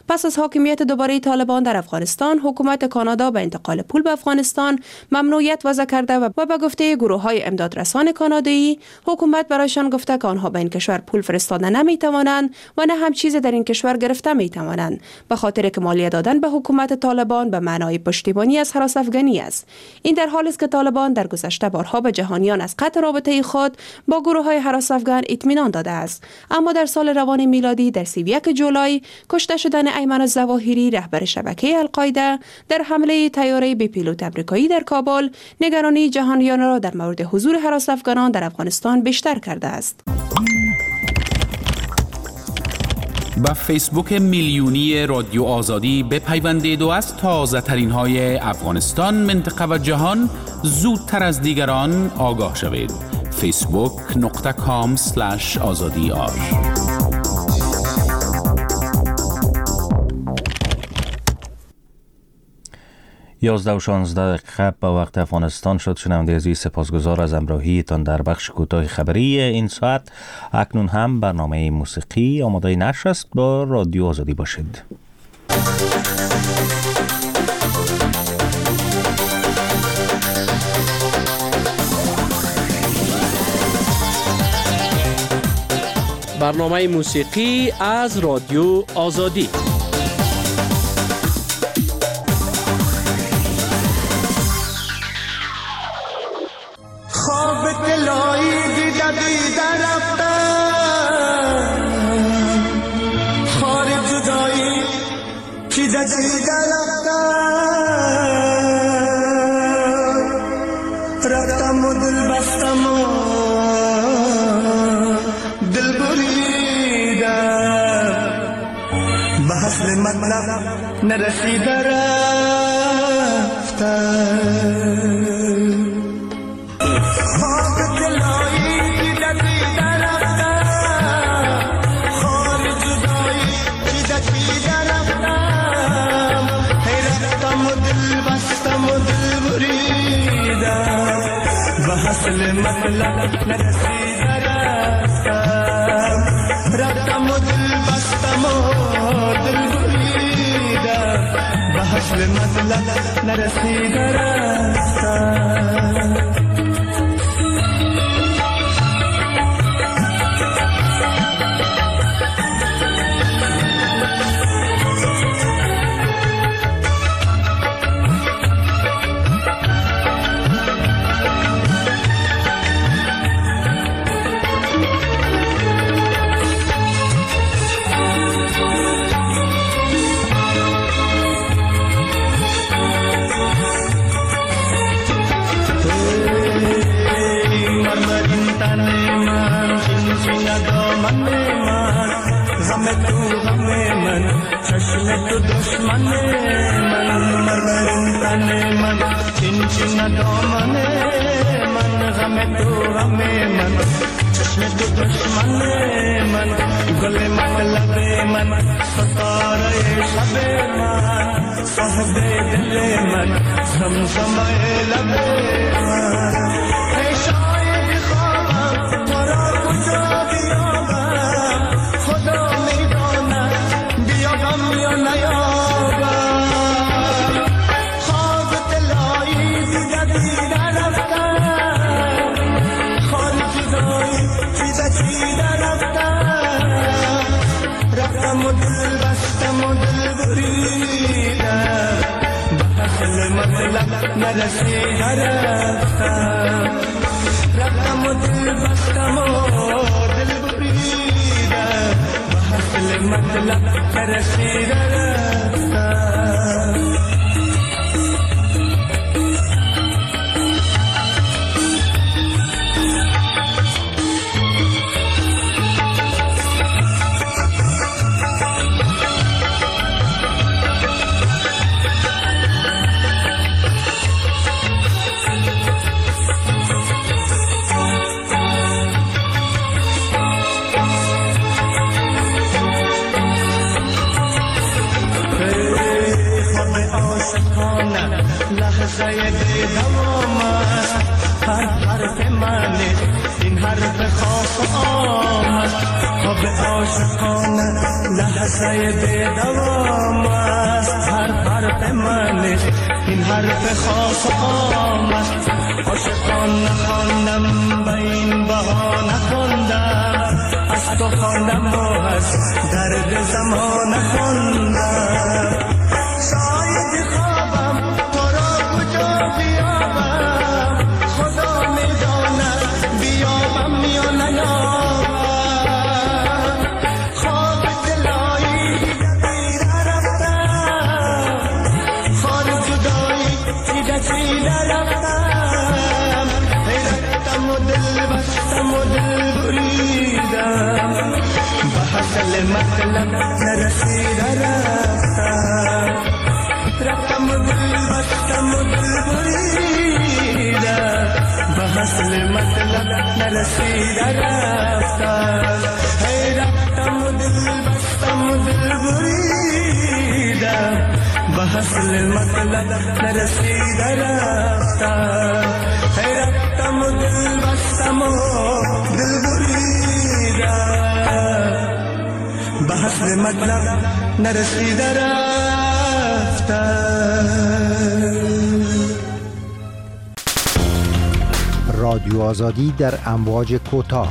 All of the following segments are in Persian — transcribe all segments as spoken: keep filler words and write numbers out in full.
پس از حاکمیت دوباره طالبان در افغانستان، حکومت کانادا به انتقال پول به افغانستان ممنوعیت وضع کرده و به گفته گروه‌های امدادرسان کانادایی، حکومت برایشان گفته که آنها به این کشور پول فرستاده نمی‌توانند و نه هم چیزی در این کشور گرفته می‌توانند، به خاطر که مالیه دادن به حکومت طالبان به معنای پشتیبانی از هراس افغانی است. این در حالی است که طالبان در گذشته بارها به جهانیان از قطع رابطه خود با گروه‌های هراس افغان اطمینان داده است، اما در سال روان میلادی در سی و یک جولای کشته شدن ایمن الظواهری رهبر شبکه القاعده در حمله طیاره بی پیلوت آمریکایی در کابل نگرانی جهانیان را در مورد حضور هراس افغانان در افغانستان بیشتر کرده است. با فیسبوک میلیونی رادیو آزادی بپیوندید و از تازه ترین های افغانستان، منطقه و جهان زودتر از دیگران آگاه شوید. فیسبوک نقطه کام سلش آزادی آر. یازده و شانزده دقیقه با وقت افغانستان شد. شنونده عزیز، سپاسگزار از همراهیتان در بخش کوتاه خبری این ساعت. اکنون هم برنامه موسیقی آماده نشر است. با رادیو آزادی باشید. برنامه موسیقی از رادیو آزادی. خواب دلایی دیده دیده رفتم، خار جدایی چیده چیده رفتم، رفتم و دل بستم و دل بریدم، به حسل مطلب نرسیده رفتم. حاصل مطلب نرسیده رفتم، رفتم و دل بستم و دل بریدم، به حاصل مطلب نرسیده رفتم. چشم تو دشمن من، مرمرین تن من، چین چین دامن من، غم تو غم من، چشم تو دشمن من، گل مطلب من، ستاره شب من، صاحب دل من، زمزمه لب من. ای شاید خوابم تو را کجا بیابم، خدا میداند بیابم یا نیابم. خواب دلایی دیده دیده رفتم، خال جدایی چیده چیده رفتم، رفتم و دل بستم و دل بریدم، به حاصل مطلب نرسیده رفتم، رفتم و دل بستم و دل بریدم، به حاصل مطلب نرسیده رفتم. لحظه دیدم است، هر حرف من این حرف خاص آمد، خواب عاشقانه لحظه دیدم حرف خاص آمد عاشقان نخواندم به این بها نخواندم از تو خواندم و از درد زمان نخواندم شاید خوابم تو را کجا بیابم خدا میداند بیابم یا نیابم خواب دلایی دیده رفتم خار جدایی دیده چیده رفتم حیرتم و دل بستم و دل بریدم به حاصل مطلب نرسیده رفتم رفتم و دل بستم و دل بریدم به حاصل مطلب نرسیده رفتم هی رفتم و دل بستم و دل بریدم به حاصل مطلب نرسیده رفتم هی رفتم و دل بستم و دل بریدم به حاصل مطلب نرسیده رفتم. رادیو آزادی در امواج کوتاه.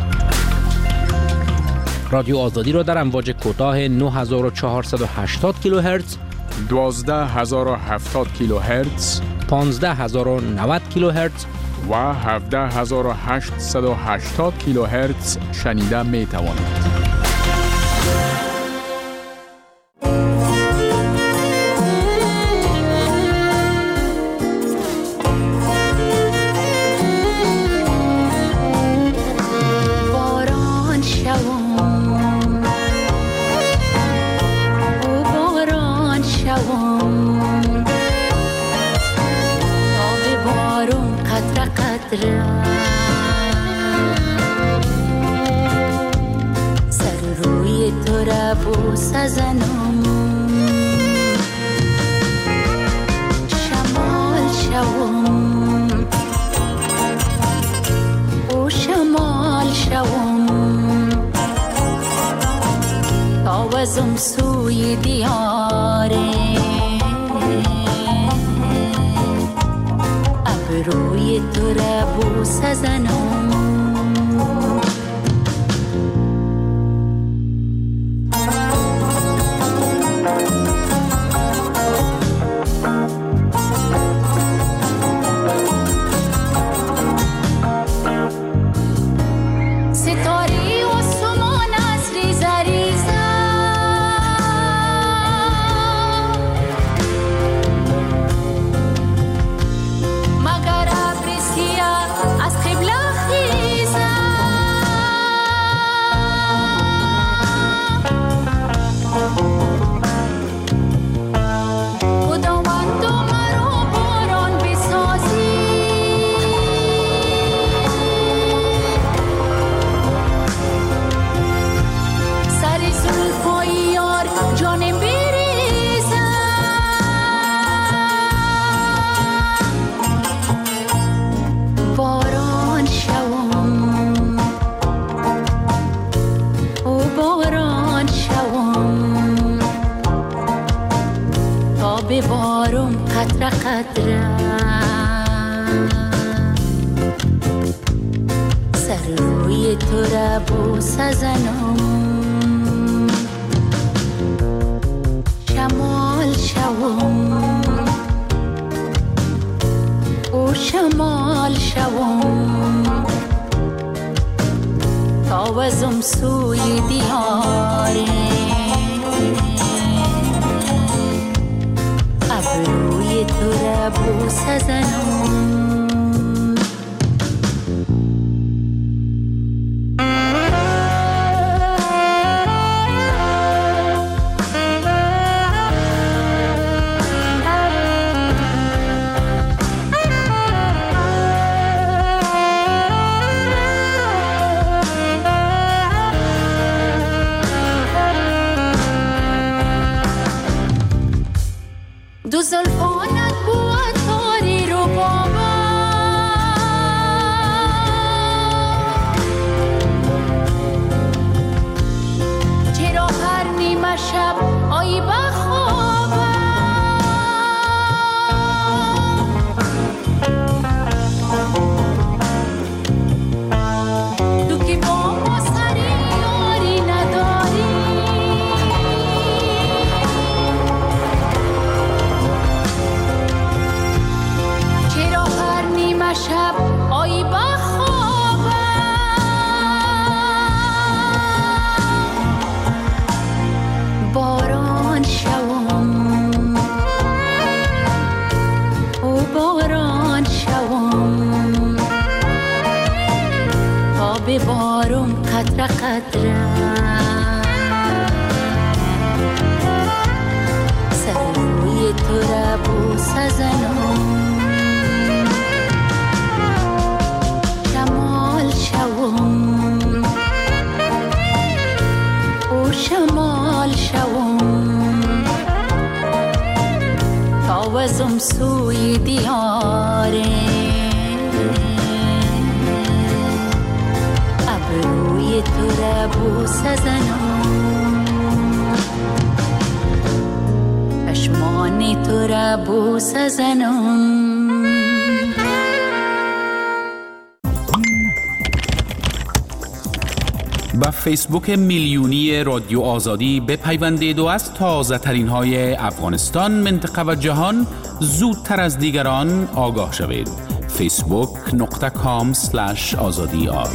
رادیو آزادی را در امواج کوتاه نه هزار و چهارصد و هشتاد کیلوهرتز، دوازده هزار و هفتاد کیلوهرتز، پانزده هزار و نود کیلوهرتز و هفده هزار و هشتصد و هشتاد کیلوهرتز شنیده می توانید. سر روی تو را بوسه زنم شمال شوم او شمال شوم تاوزم سوی دیاره روی تو را بوسه زنم ستاره و سمان از ریزه ریزه ببارم قطره قطره سر روی تو را بوسه زنم شمال شوم او شمال شوم تاوزم سوی دیاره روی تو را بوسه زنم دو زلفانت بود تاری رو بابا چرا هر نیمه شب آیی بخوابم قدرم سر روی تو را بوسه زنم شمال شوم او شمال شوم تاوزم سوی دیاره ابروی تو را بوسه زنم چشمان تو را بوسه زنم با فیسبوک میلیونی رادیو آزادی بپیوندید و از تازه ترین های افغانستان، منطقه و جهان زودتر از دیگران آگاه شوید. فیسبوک نقطه کام سلش آزادی آر.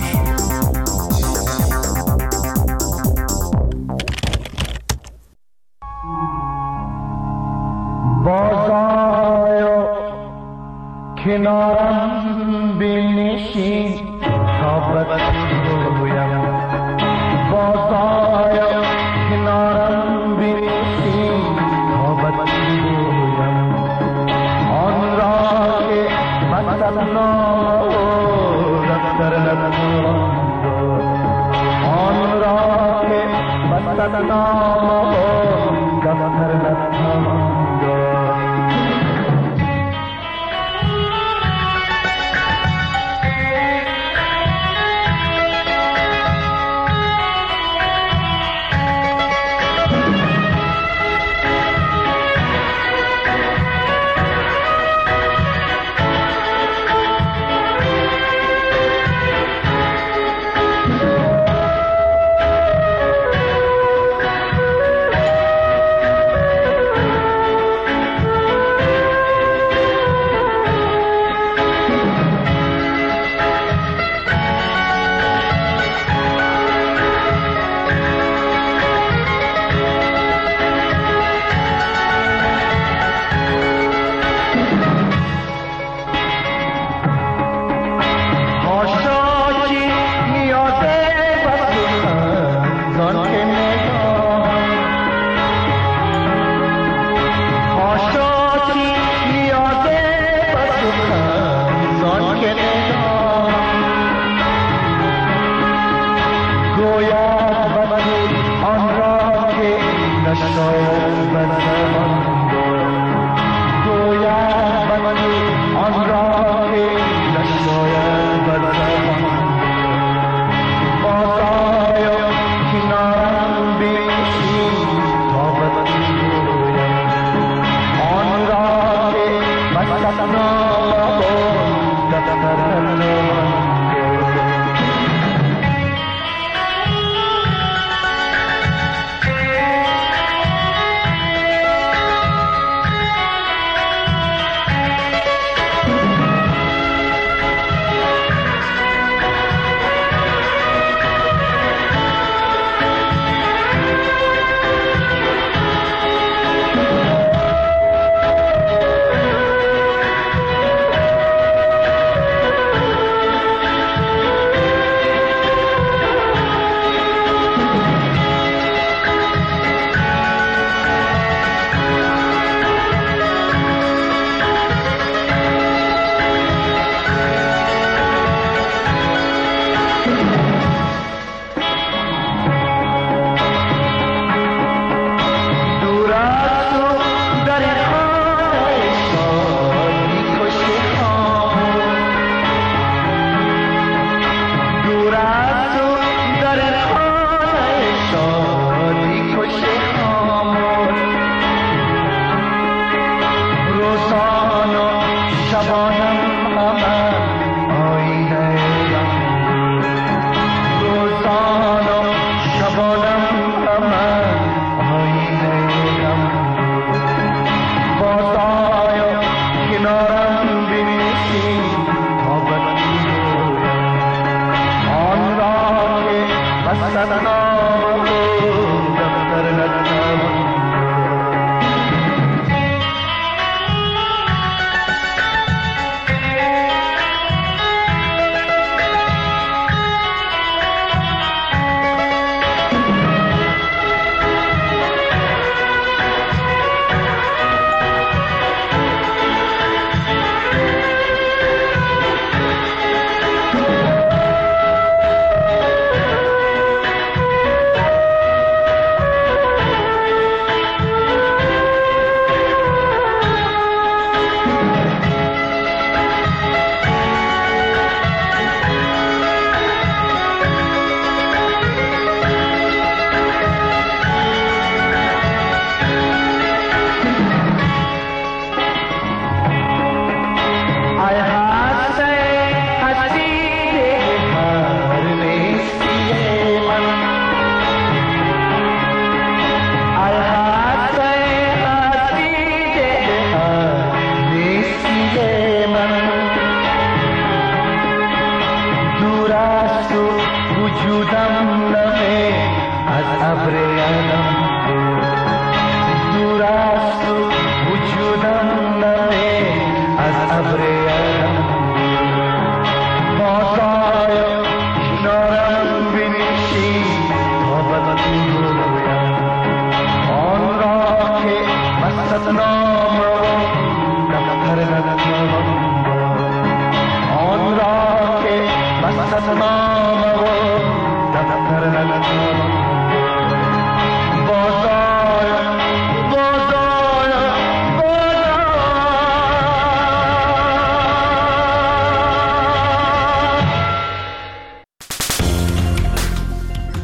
بازآی کنارم بنشین تا بگویم بازآی کنارم بنشین تا بگویم آن را که مستنام دفتر نتوان آن را که مستنام دفتر نتوان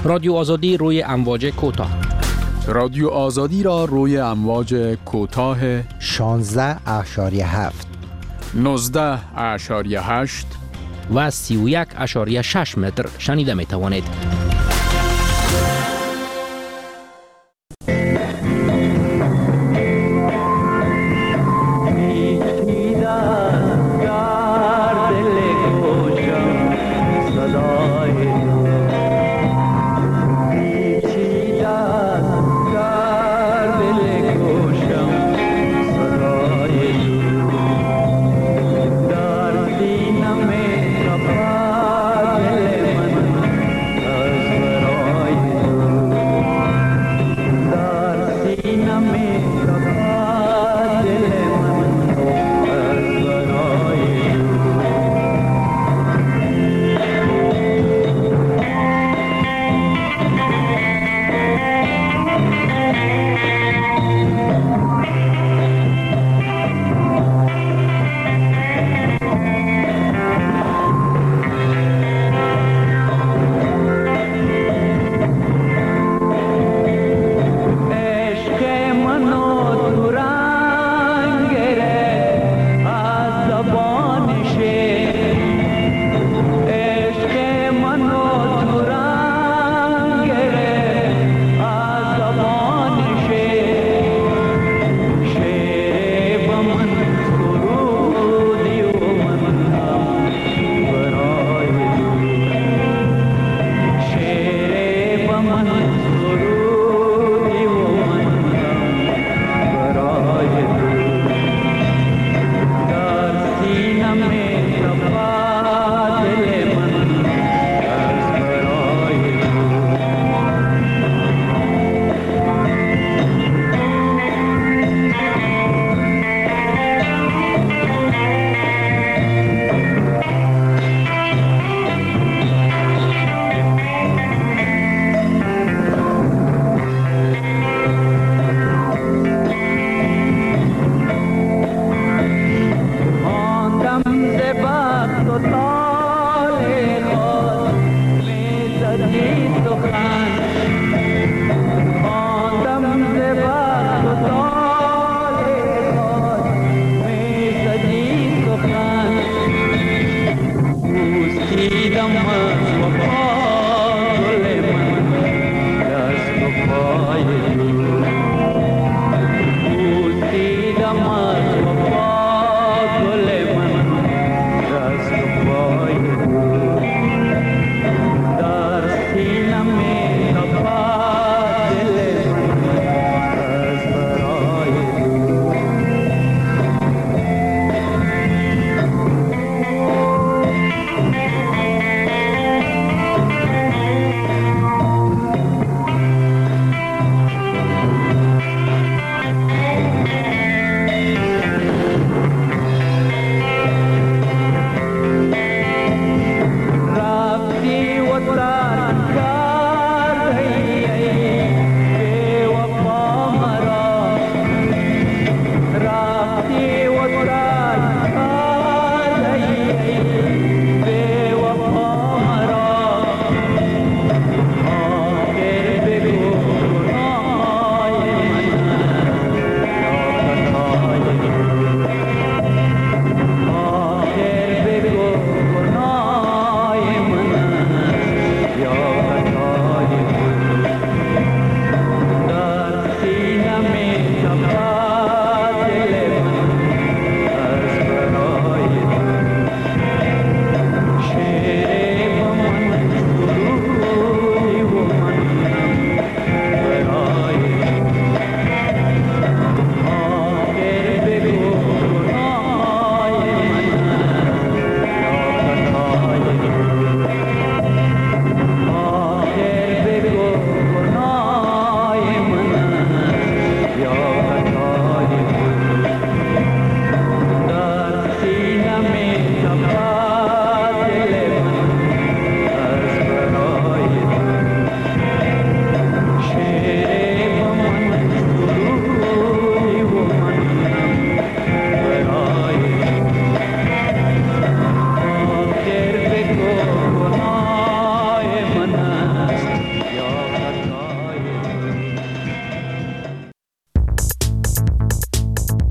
رادیو آزادی روی امواج کوتاه. رادیو آزادی را روی امواج کوتاه شانزده اشاری هفت، نوزده اشاریه هشت و سی و یک اشاریه شش متر شنیده می توانید.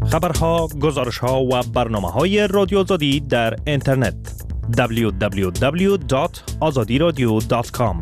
خبرها، گزارشها و برنامه‌های رادیو آزادی در اینترنت دبلیو دبلیو دبلیو دات آزادی رادیو دات کام.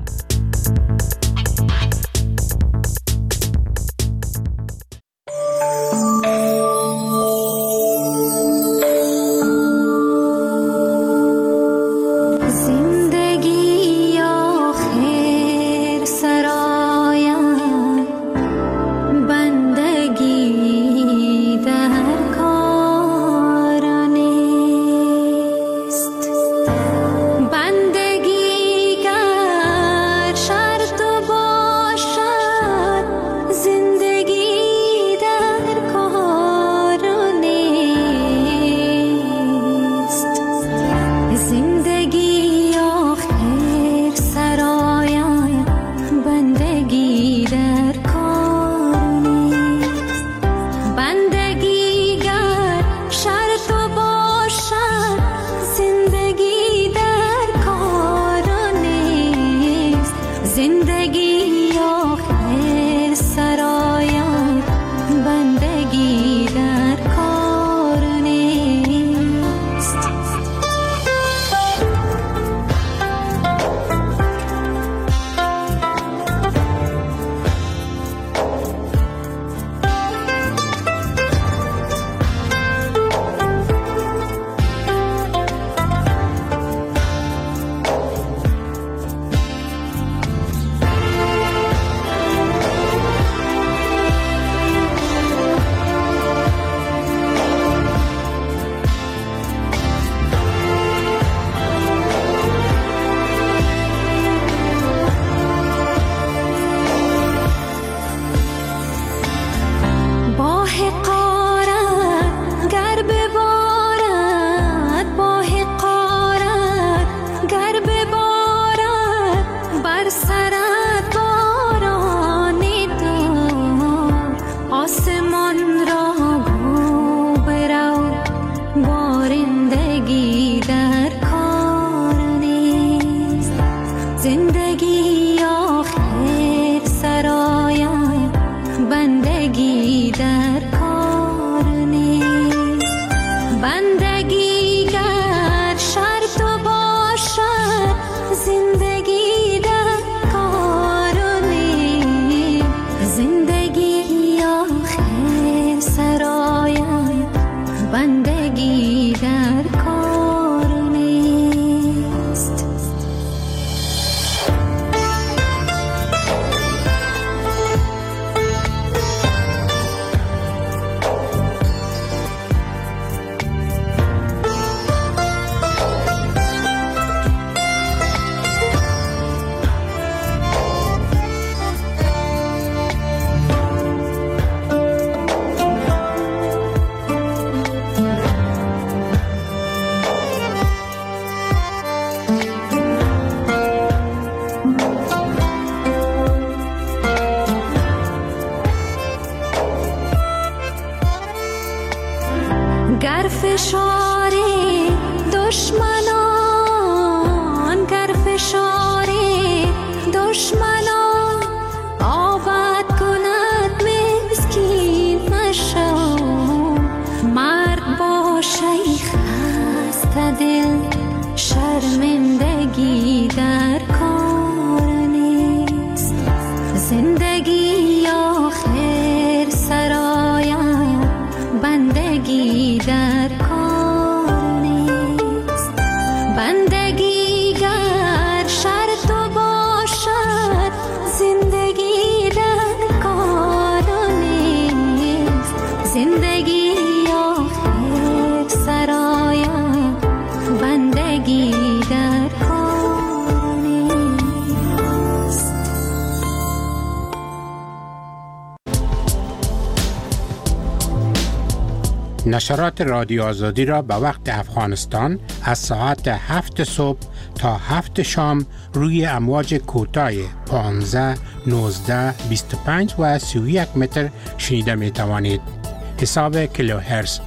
نشرات رادیو آزادی را به وقت افغانستان از ساعت هفت صبح تا هفت شام روی امواج کوتاه پانزده، نوزده، بیست و پنج و سی و یک متر شنیده می توانید. حساب کیلوهرتز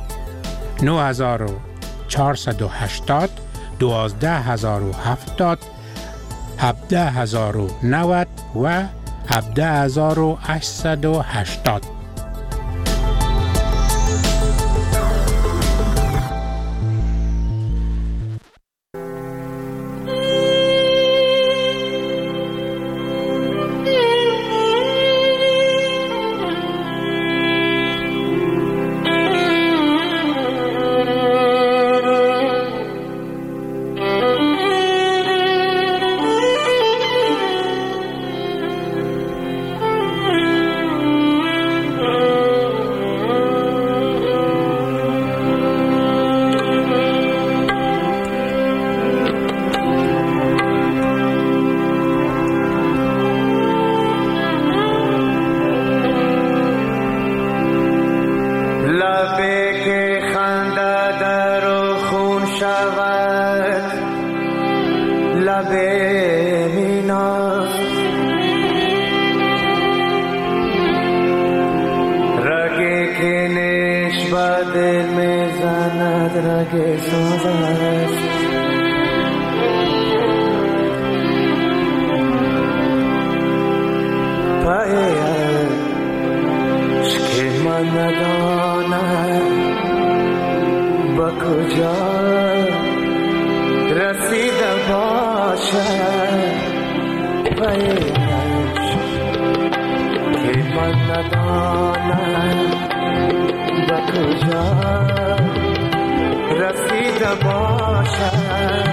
نه هزار و چهارصد و هشتاد، دوازده هزار و هفتاد، هفده هزار و نود و هفده هزار و هشتصد و هشتاد. لبه که خنده در و خون شود لبه میناست رگه که نشبه دل میزند رگه سوز است عشق من ندانم با کجا رسیده باشد عشق که من ندانم با کجا رسیده باشد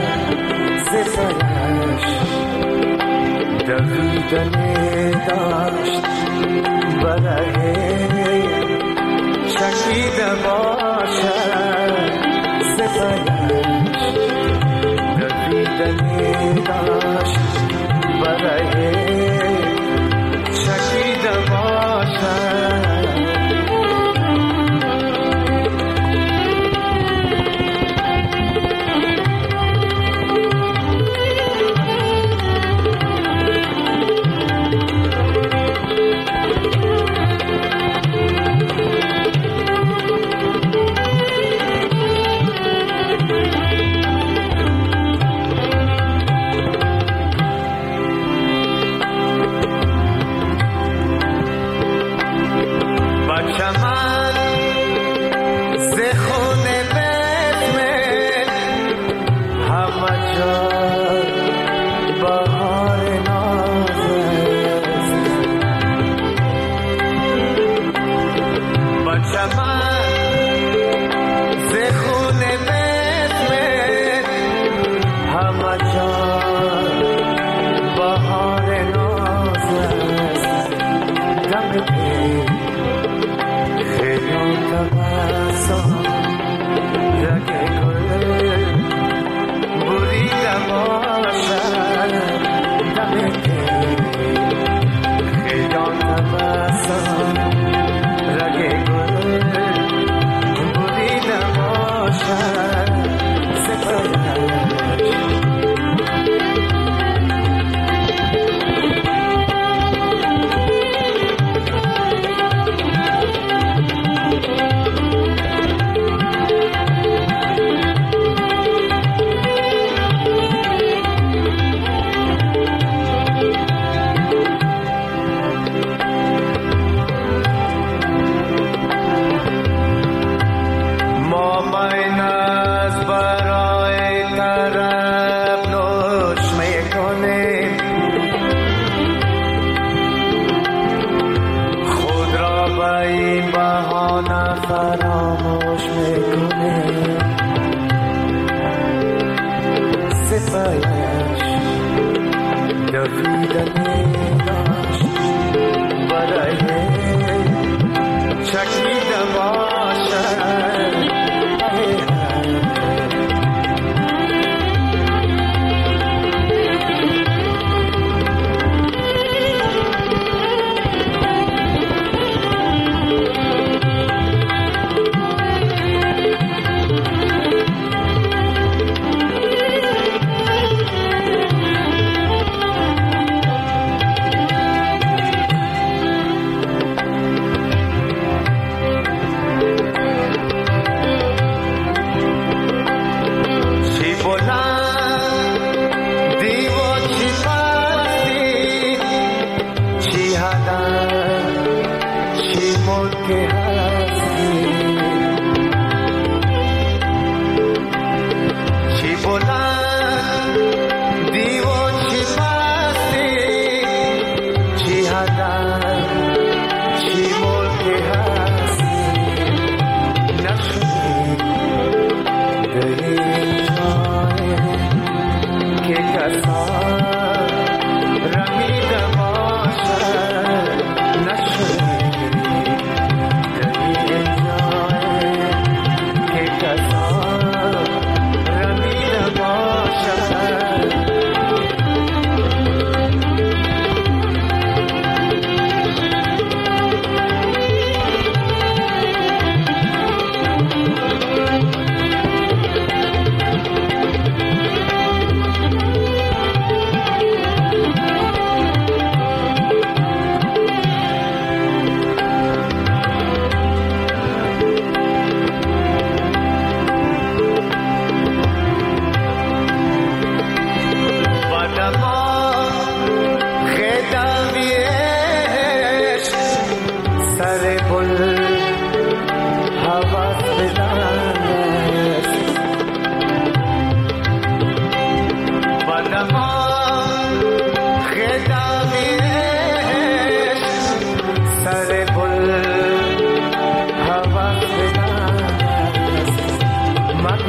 سفرش دویدنی داشت برای چکیده باشد سفرش دویدنی داشت برای چکیده باشد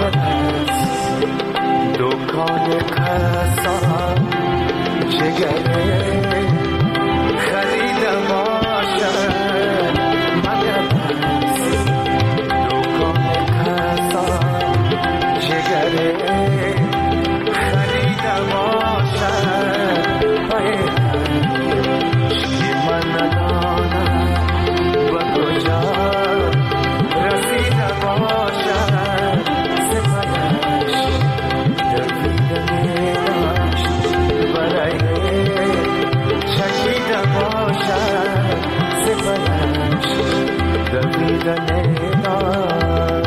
باید از دکان قصاب جگره خریده باشد. باید از دکان قصاب جگره خریده باشد. باید که من ندانم و کجا رسیده باشد. سپرش دویدن داشت برای چکیده باشد. سپرش دویدن داشت.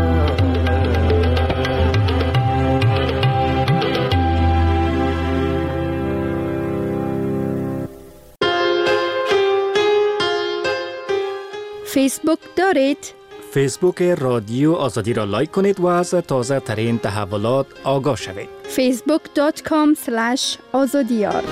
فیسبوک دارید؟ فیسبوک رادیو آزادی را لایک کنید و از تازه ترین تحولات آگاه شوید. فیسبوک دات کام اسلش آزادیار.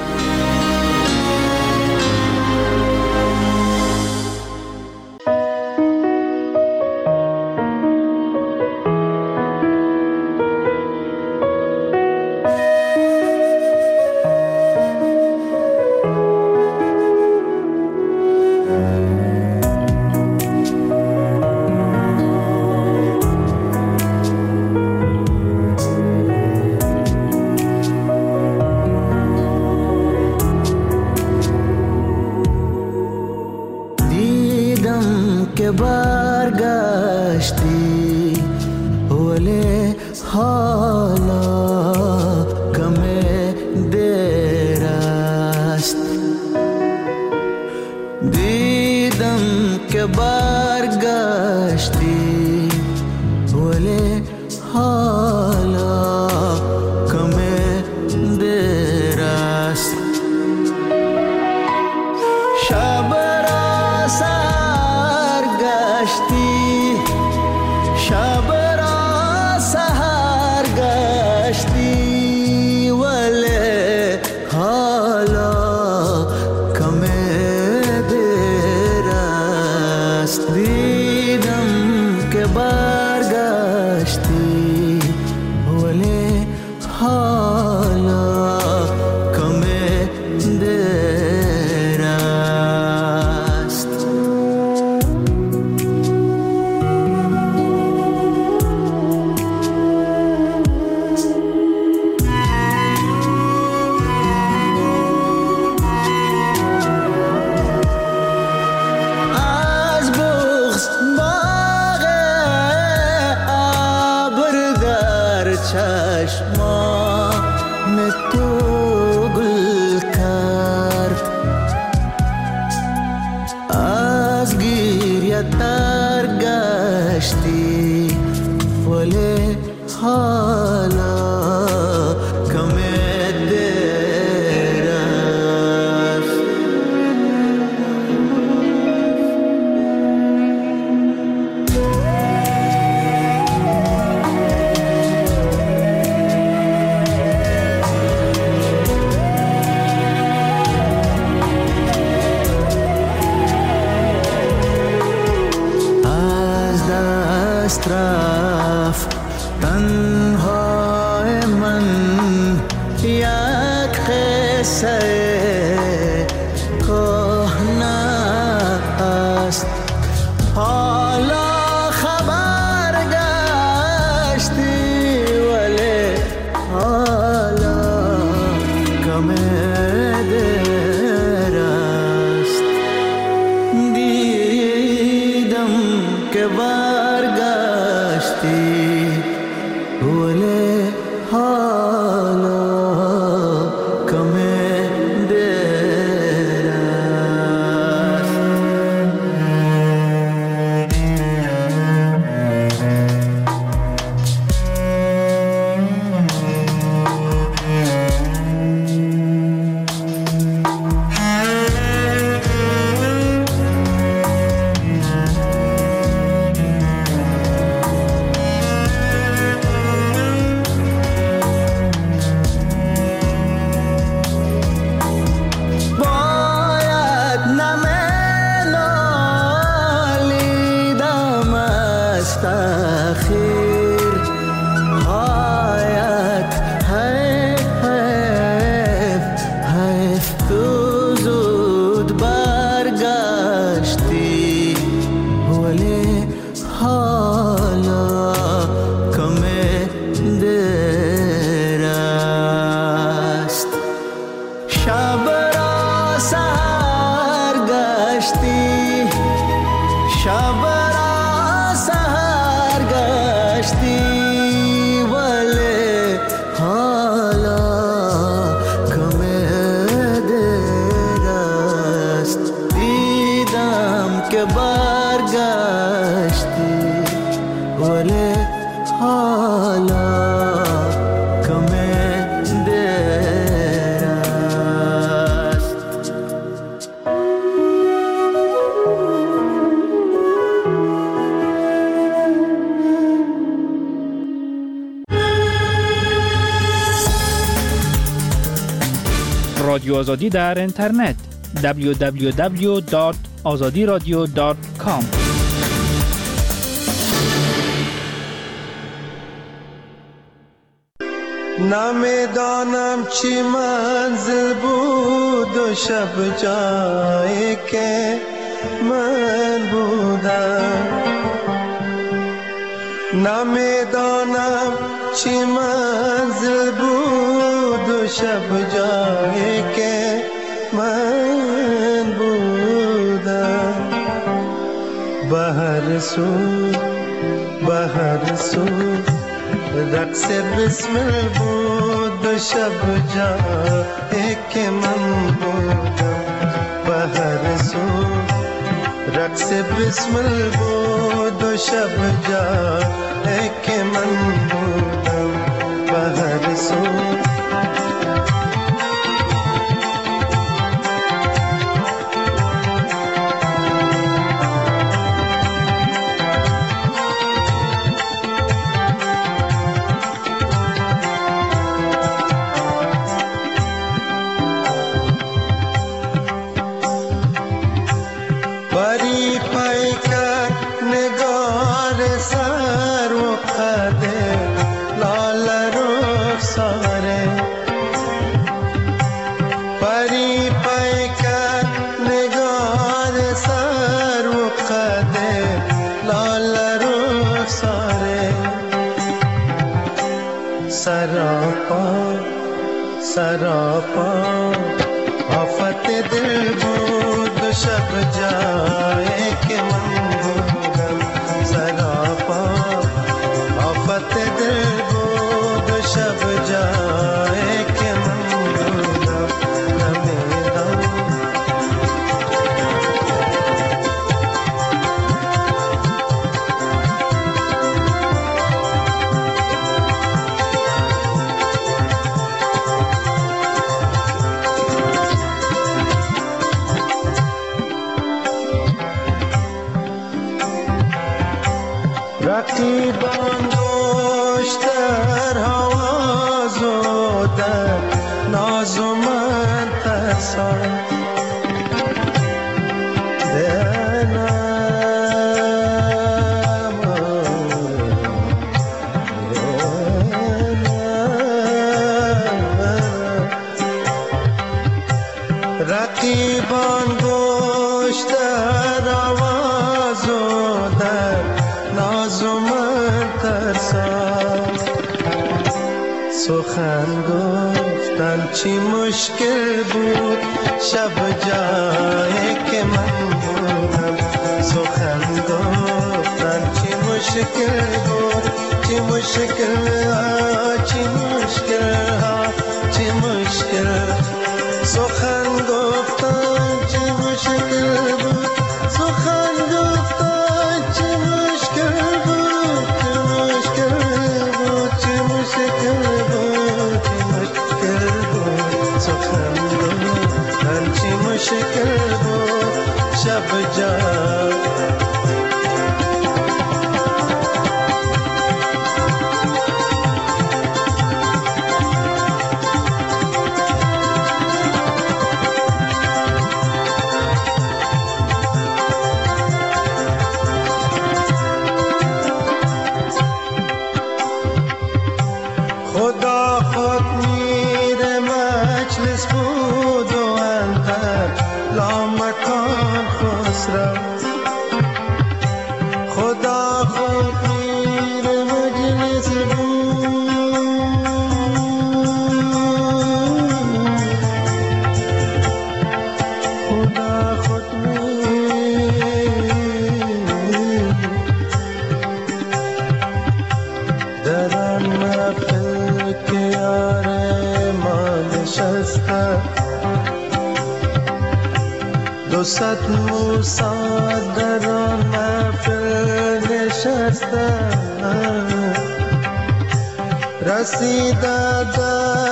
خیر ولی حالا کمه دیر است. رادیو آزادی در اینترنت دبلیو دبلیو دبلیو دات آزادی رادیو دات کام. نمیدانم چی منزل بود و شب جایی که من بودم. نمیدانم چی منزل بود و شب جایی که من بودم. به هر سو به هر سو رقص بسمل بود و شب جایی که من بودم. به هر سو رقص بسمل بود و شب جایی که من بودم. به هر سو सरापा आफत दिल بود शब जाए के मन बुगम सरापा आफत दिल بود शब जाए के मन बुगम नमेदा رقیبان دوش در حواز و در ناز و من ترسان رقیبان دوش در حواز و در ناز و من ترسان سخن گفتن چی مشکل بود شب جایی که من بودم سخن گفتن چی مشکل بود چی مشکل ها چی مشکل ها چی مشکل سخن گفتن چی مشکل بود سخن گفتن چی مشکل بود چی مشکل بود چی مشکل بود چی مشکل بود سخن گفتن چی مشکل بود شب جان دو صد موسی در آن محفل نشسته رسیده در